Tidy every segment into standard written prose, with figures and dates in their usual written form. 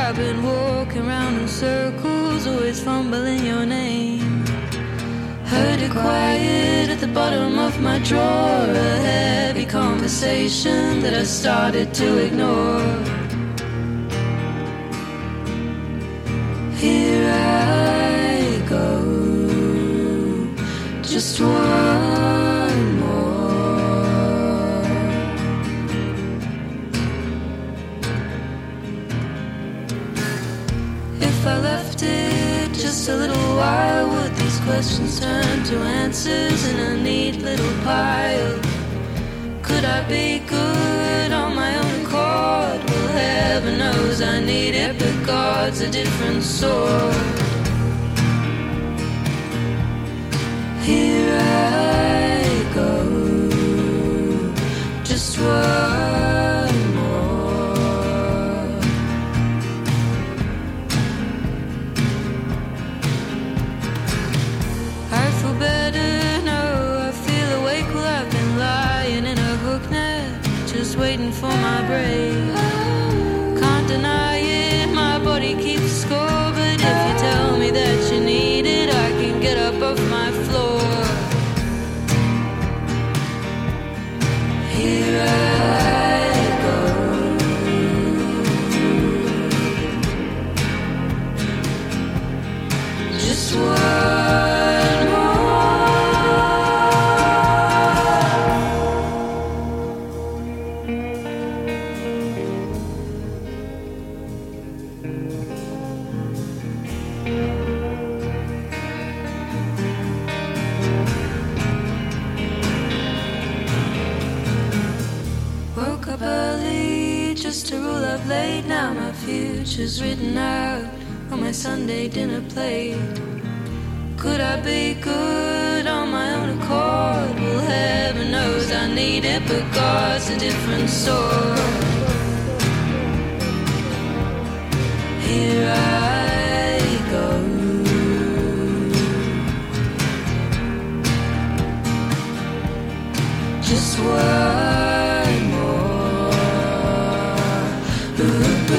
I've been walking round in circles, always fumbling your name. Heard it quiet at the bottom of my drawer, a heavy conversation that I started to ignore. Here I go, just one more. If I left it just a little while, would these questions turn to answers in a neat little pile? Could I be good on my own accord? Well, heaven knows I need it, but God's a different sort. Here I go, just one more. I feel better now, I feel awake. Well, I've been lying in a hook net, just waiting for my break. Can't deny it, my body keeps score, but if you tell me that you need it, I can get up off my floor. Here I go, just one more. Woke up early just to rule up late. Now my future's written out on my Sunday dinner plate. Could I be good on my own accord? Well, heaven knows I need it, but God's a different sort. Here I go, just one more. Ooh,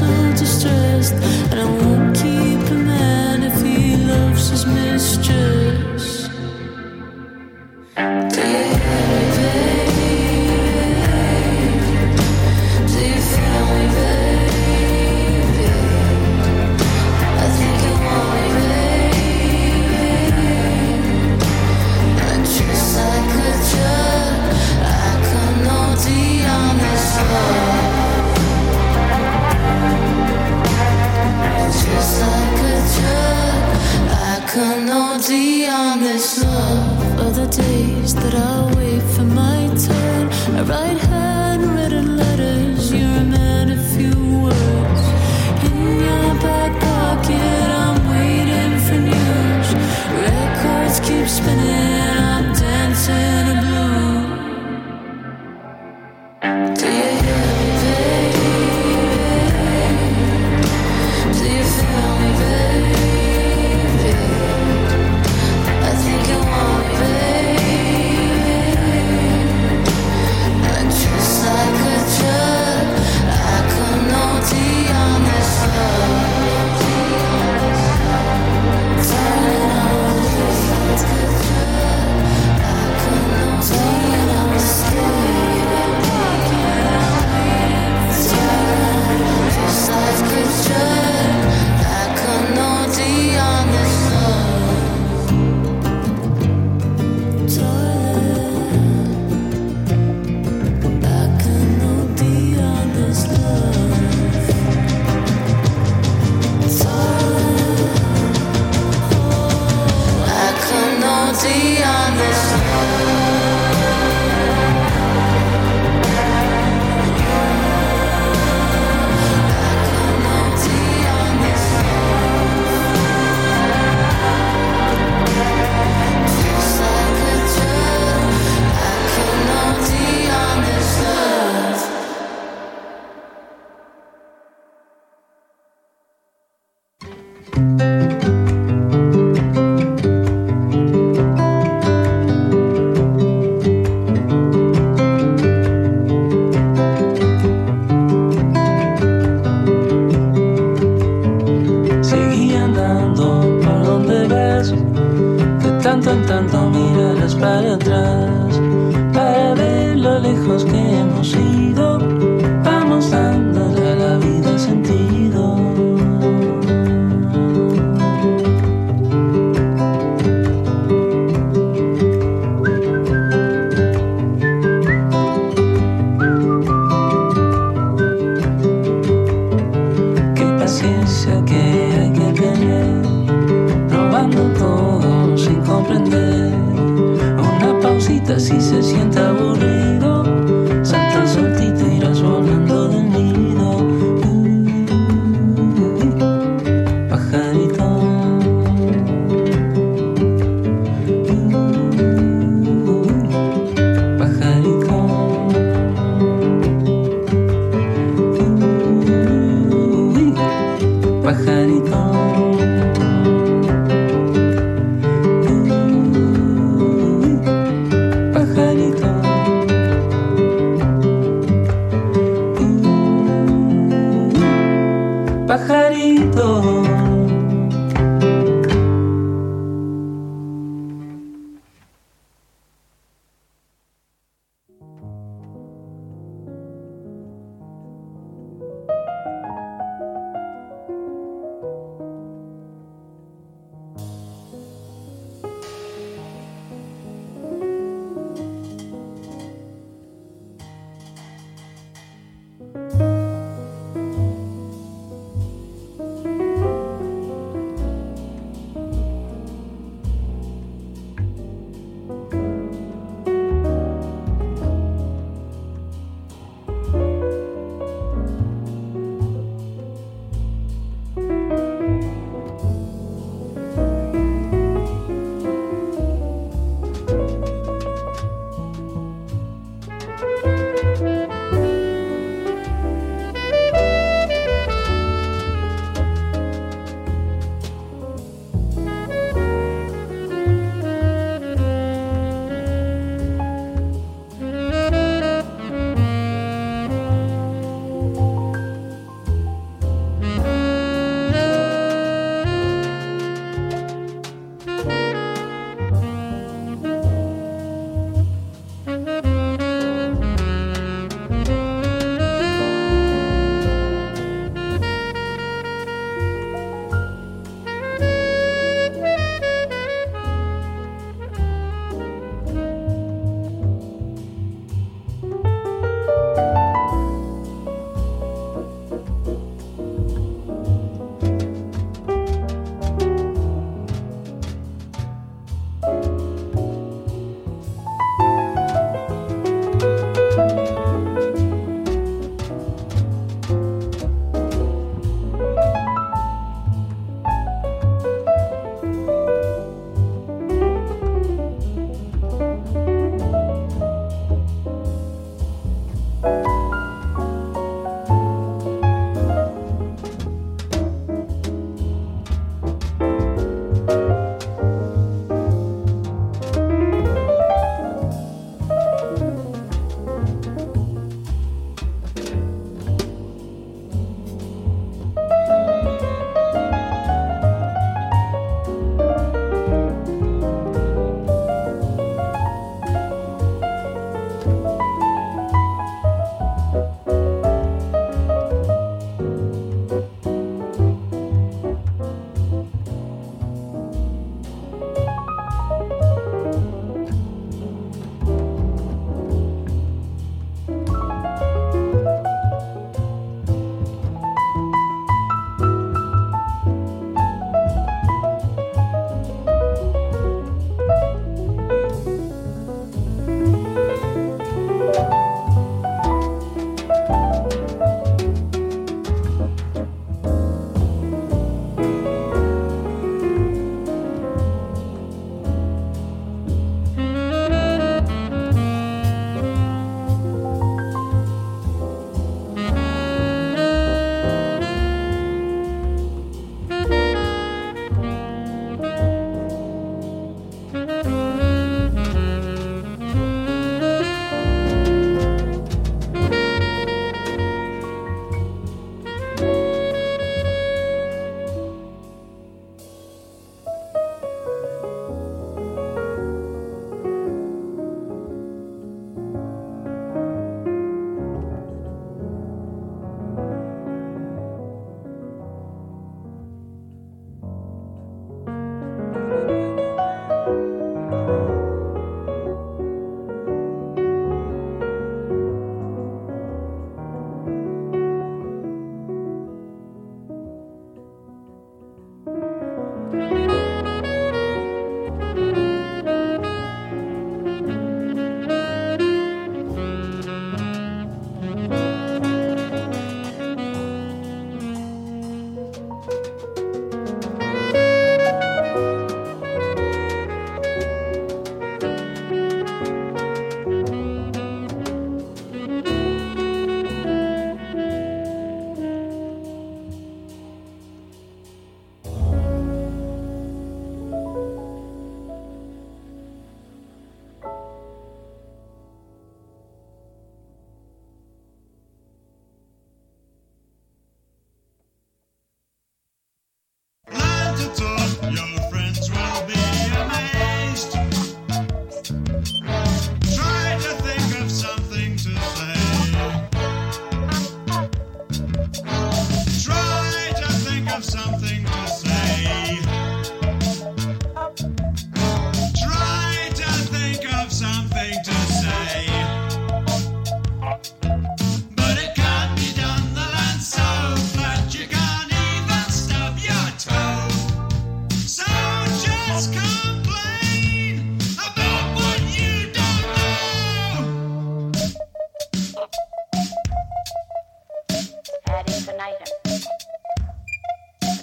still distressed, and I won't keep a man if he loves his mistress. Do you hear me, babe? Do you feel me, baby? I think you want me, babe. And just like a drug, I can OD on this love. Just like a drug, I can OD on this love. Other days that I'll wait for my turn, I write handwritten letters, you're a man of few words. In your back pocket, I'm waiting for news. Records keep spinning, I'm dancing a blues. Do you hear me, babe? Do you feel me, baby? I think you want me, babe. And just like a drug, I can OD on this love. Turning on just like a drug, I can OD on this love. Just like a drug, I can OD on this love. Darling, I can OD on this love. Darling, I can OD on this just like a drug, I can OD on this love. Seguí andando por donde vas, de tanto en tanto mirarás para atrás, para ver lo lejos que hemos ido. Vamos dándole a la vida sentido. Qué paciencia que hay que tener, probando todo sin comprender. Una pausita si se siente aburrido, salta soltito, irás volando del nido. Pajarito. Pajarito. Pajarito. Pajarito. Pajarito.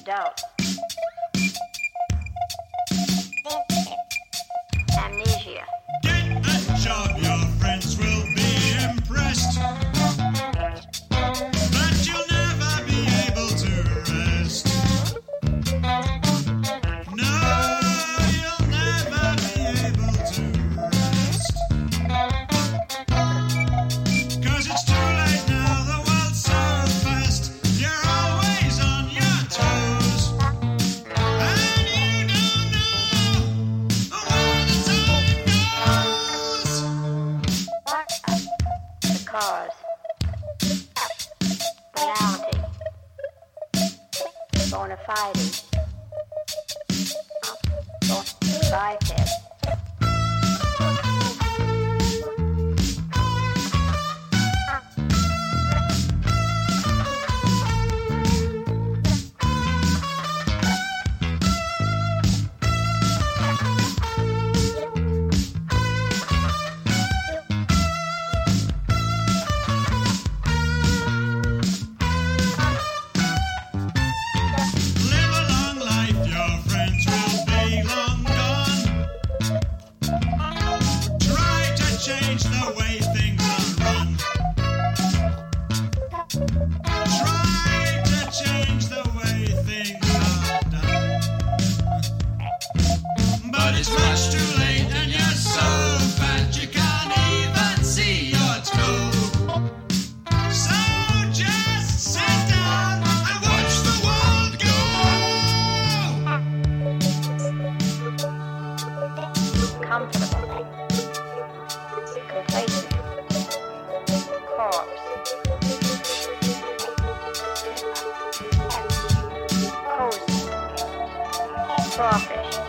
doubt. Amnesia. Get a job, your friends will be impressed. But you'll never be able to rest. No, you'll never be able to rest. 'Cause it's too late now, the world's so fast. You're always on your toes. And you don't know where the time goes. The cause. Reality. Bona fide. Biped. Live a long life, your friends will be long gone. Try to change the way things are run. Try to change the way things are done. But it's much too late and you're so fat you can't even see your toe. So just sit down and watch the world go. Comfortable. Complacent. Corpse. Cozy. Crawfish.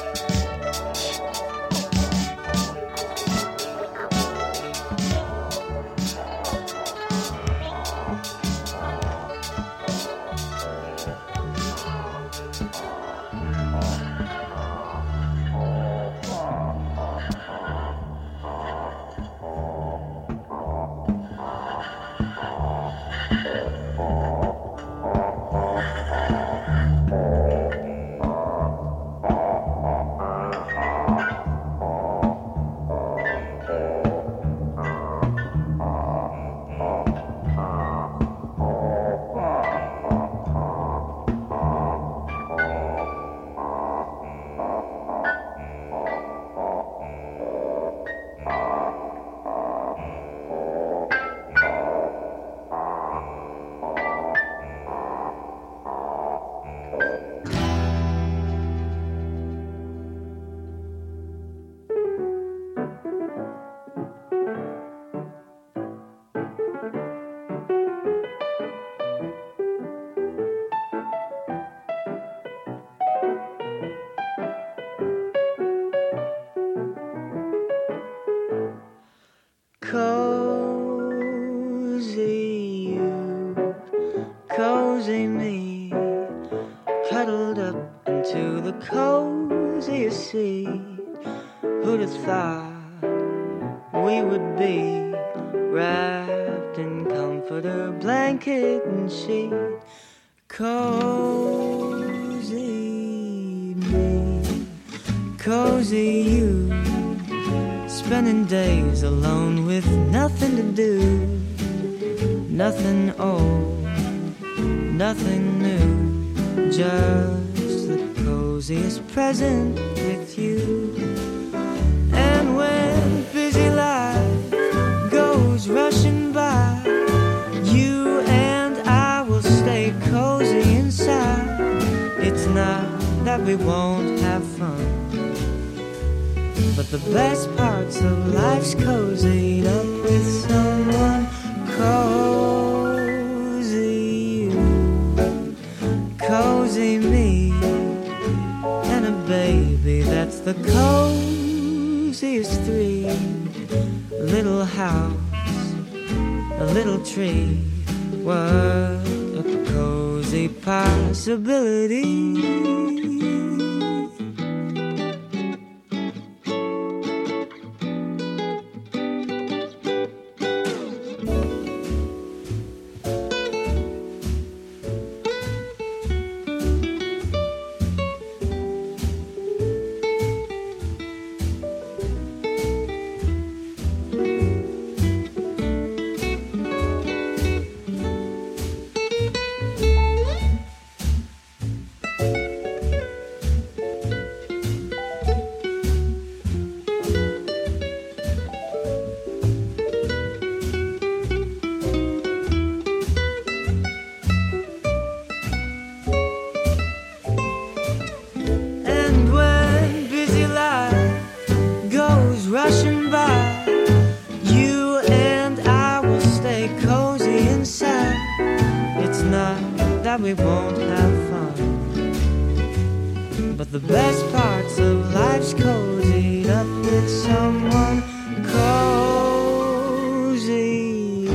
Cozy you, cozy me, cuddled up into the coziest seat. Who'd have thought we would be wrapped in comforter, blanket and sheet? Cozy me, cozy you, spending days alone with nothing to do, nothing old, nothing new, just the coziest present with you. And when busy life goes rushing by, you and I will stay cozy inside. It's not that we won't have fun, but the best parts of life's cozied up with someone cozy you, cozy me, and a baby that's the coziest three. A little house, a little tree, what a cozy possibility. we won't have fun. But the best parts of life's cozied up with someone cozy.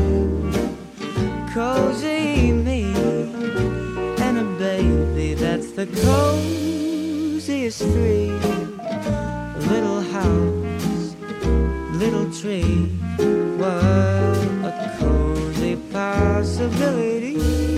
Cozy me and a baby, that's the coziest three. A little house, little tree, what a cozy possibility.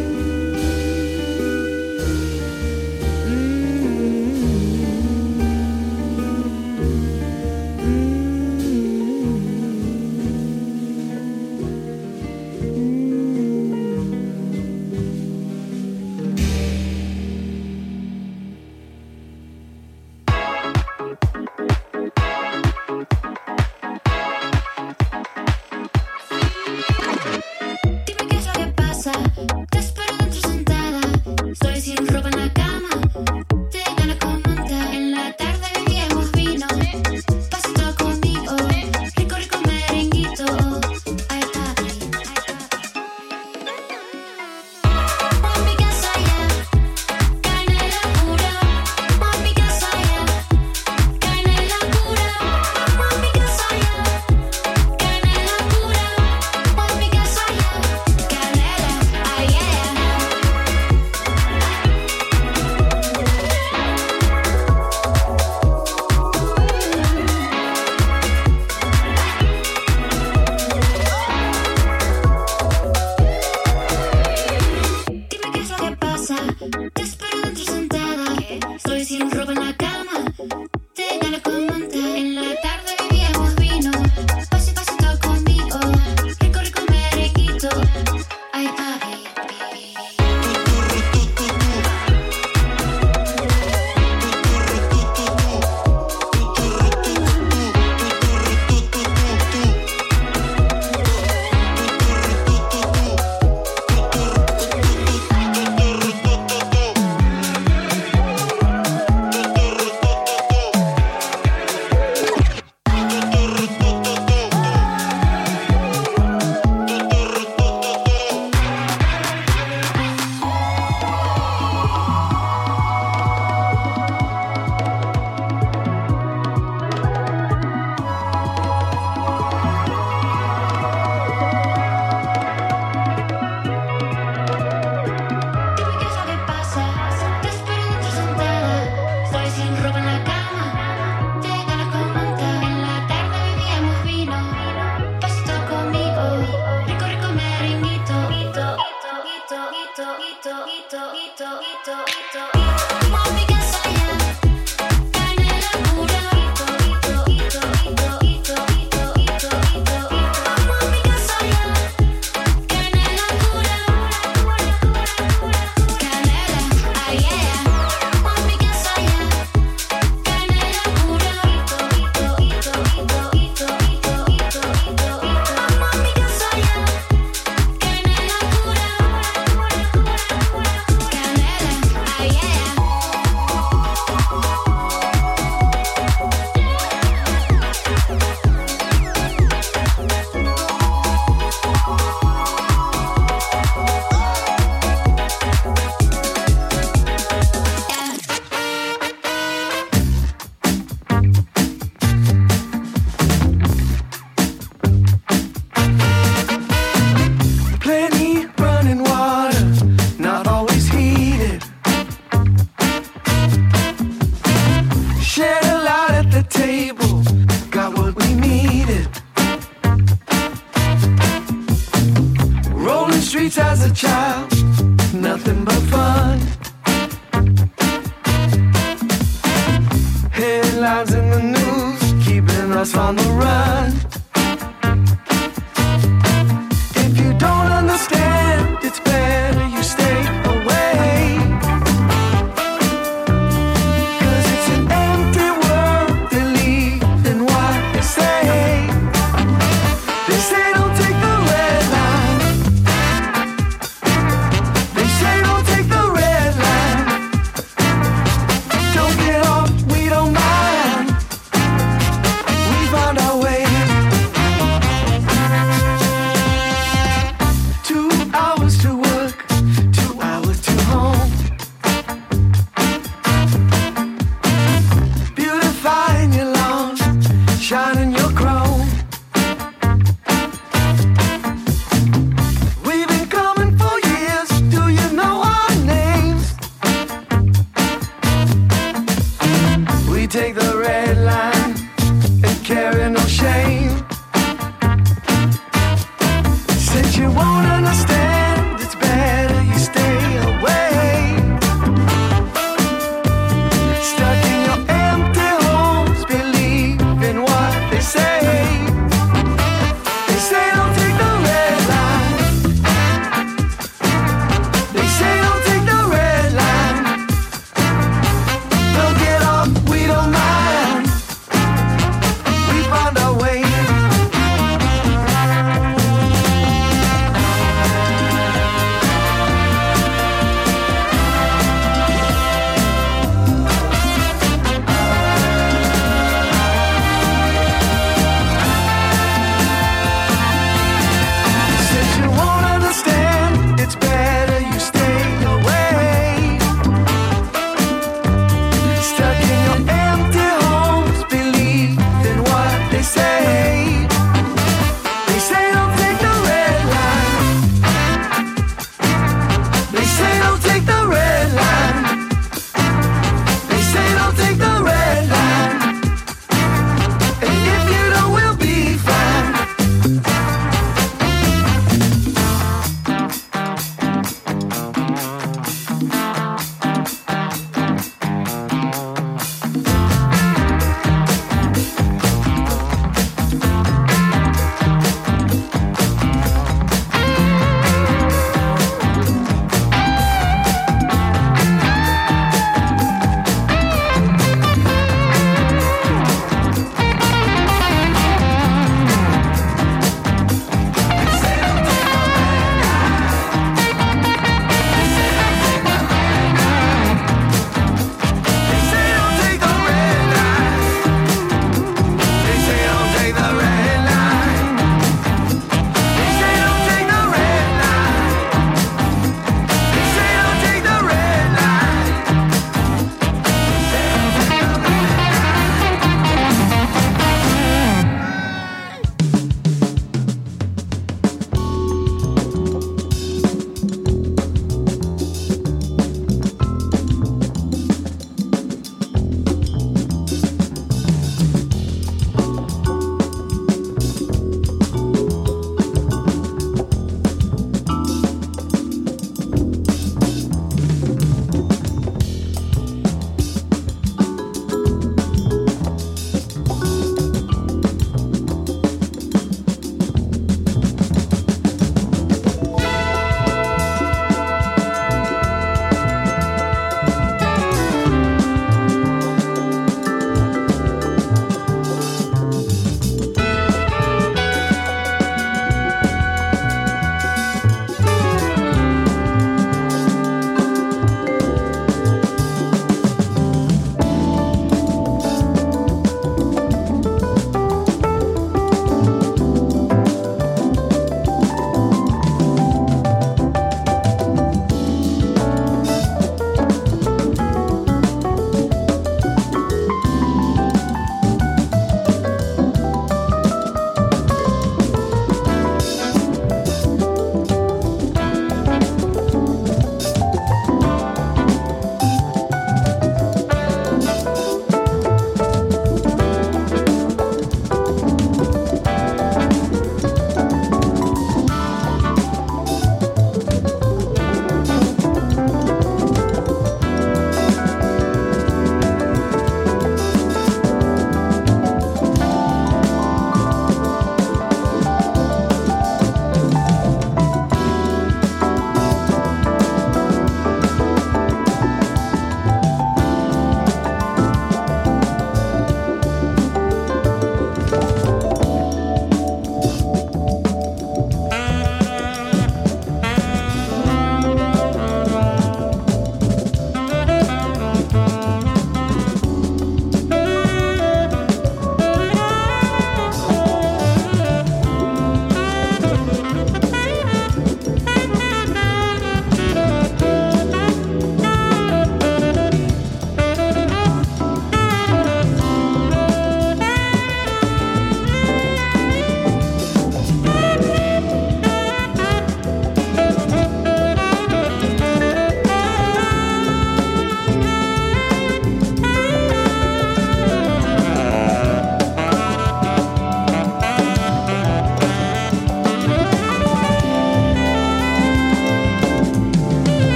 Streets as a child, nothing but fun. Headlines in the news, keeping us on the run.